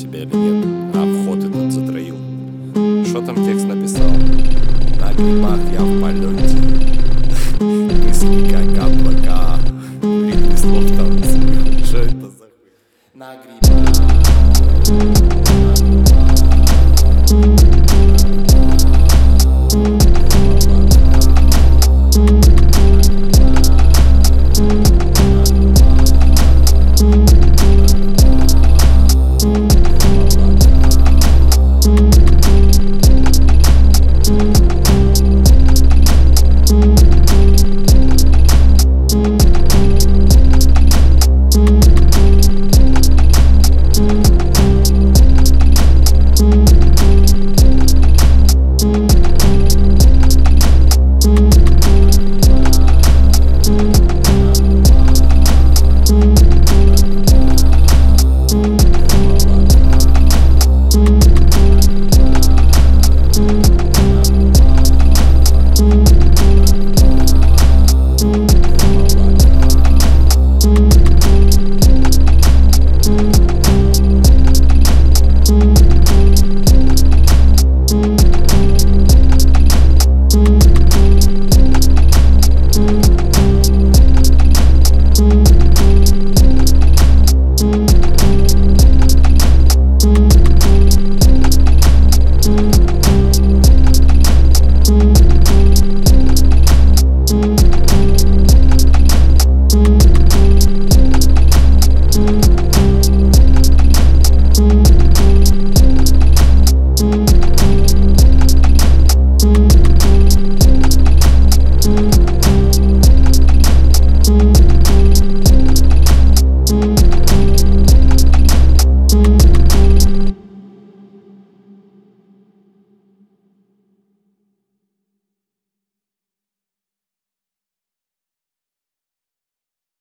тебя или нет, а вход этот затроил. Что там текст написал? На грибах я в полете, мысли как облака, ритм слов танцую. Что это за хуй? На грибах.